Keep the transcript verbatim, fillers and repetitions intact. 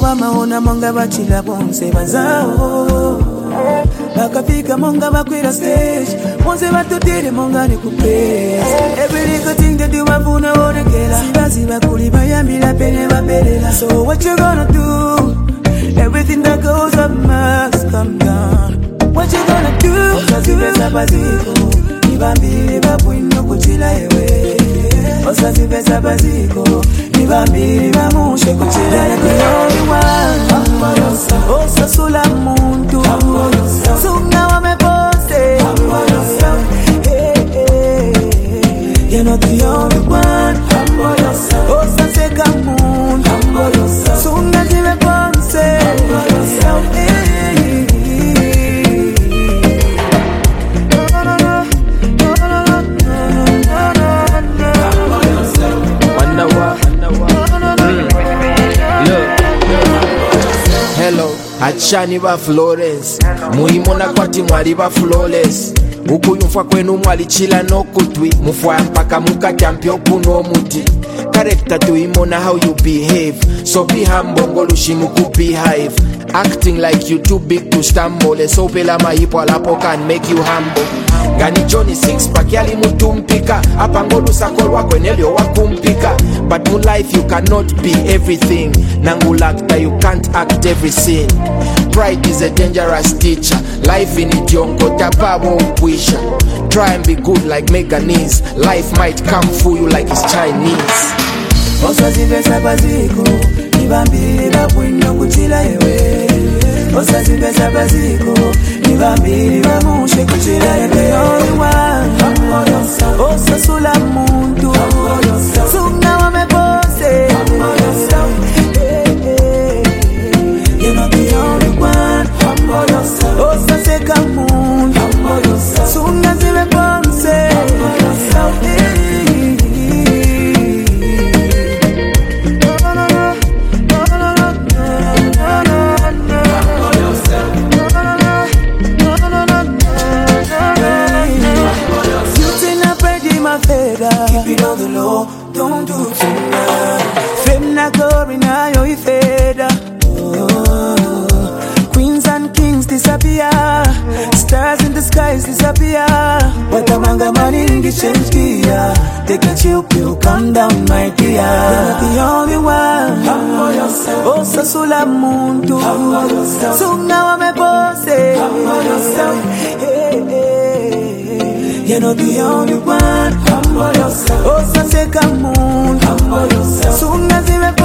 wamaona monga bachila bonse bazao bakafika monga bakwira stage bonse batutire monga ni kupe every little thing they do wabuna orekela sibazi bakuli bayambila pene babelela. So what you gonna do? Everything that goes up must come down. What you gonna do? Osazivesa baziko nibambili babwino kuchila ewe. Osazivesa baziko nibambili bamushe kuchila ewe. The only one osasula muntu sunga wamepose. You're not the only one osaseka muntu sunga jimepose. Hello, achani ba Florence muhimona kwati mwali ba flawless ukuyumfa kwenu mwali chila no kutwi mufwa mpaka muka champion kuno muti character tuimona how you behave so be humble ngolushimu ku behave acting like you too big to stumble so pela mahipo alapo can make you humble gani Johnny six pack yali mutumpika apa ngolusa kolwa kwenelyo wakumpika but mu life you cannot be everything nangulakta you can't act every scene. Pride is a dangerous teacher life in ijongo tapabo ukwisha try and be good like Meganese life might come for you like it's Chinese. Osazivesa baziko nibambili babwino kuchila ewe. Osazivesa baziko nibambili bamushe kuchila ewe. The only one osasula muntu sunga wamepose. You're not the only one osaseka muntu sunga zimepose. Keep it on the low, don't do it tonight. Fame na glory na yo ifeda. Oh, queens and kings disappear, stars in the skies disappear. Watamanga maningi change gear. Take a chill pill, calm down my dear. You're not the only one. Humble yourself. Osasula muntu. Humble yourself. Sunga wamepose. Humble yourself. Hey, hey. You're not the only one. Humble yourself. Osaseka muntu. Humble yourself. Sunga zime